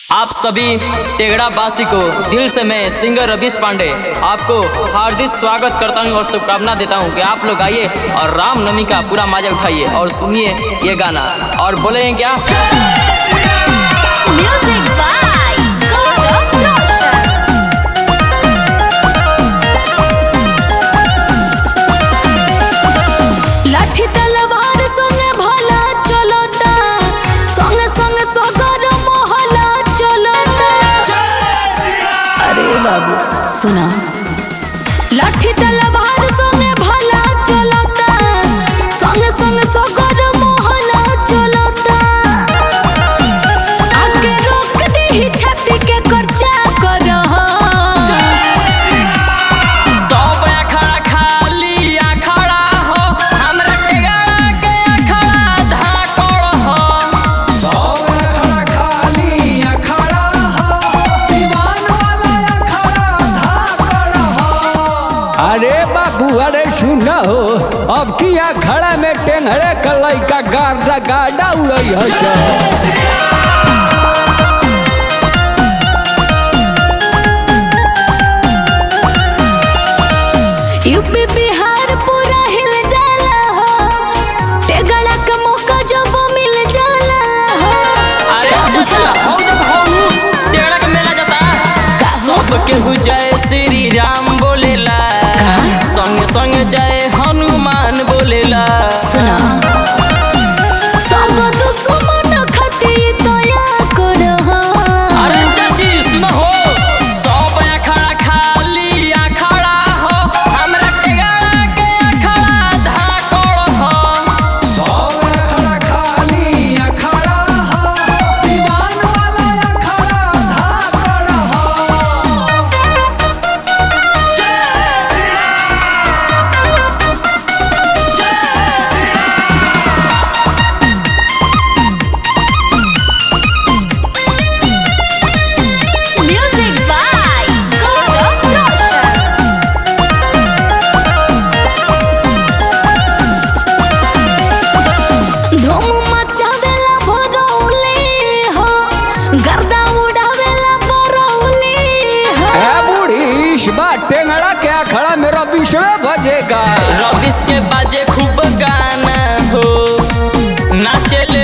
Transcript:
आप सभी टेगड़ा वासी को दिल से मैं सिंगर रवीश पांडे आपको हार्दिक स्वागत करता हूं और शुभकामना देता हूं कि आप लोग आइए और रामनवमी का पूरा मजा उठाइए और सुनिए ये गाना और बोले क्या म्यूजिक बाय गौरव रोशन। लाठी तलवार संगे भला चलता संगे संगे सगर मोहला चलता। अरे बाबू सुना लाठी तलवार संगे भला चलता संगे संगे सगर मोहला चलता। आके रोक दी छाती के कर्जा करो तो अखाड़ा खाली अखाड़ा हो हमरा टेगड़ा के अखाड़ा धाकड़ हो सौ अखाड़ा खाली अखाड़ा हो सिवान वाला अखाड़ा धाकड़ हो। अरे बाबू अरे सुना हो अब की अखाड़ा में टेंगरे का लइका गाड़ा गाड़ा उड़ई हस। यूपी बिहार पूरा हिल जाला हो टेगड़ा का मौका जब मिल जाला हो। अरे चला हो देखो टेगड़ा का मेला जाता सब केहू जय श्री राम बोलेला संगे संगे जय हनुमान बोलेला सुना सब दुश्मन खती तया करो अरे चाची सुनो हो सब अखाड़ा खाली अखाड़ा हो हमरा टेगड़ा के अखाड़ा धाकड़ हो सौ अखाड़ा खाली अखाड़ा हो सिवान वाला अखाड़ा धाकड़ हो। Music by Gaurav Roshan. धूम मचावेला भरौली हो गर्दा उड़ावेला बरौली हो। ए बूढ़ी इस बार टेंगड़ा के अखाड़ा मेरा विषय बजेगा। रबिश के बाजे खूब गाना हो नाचेले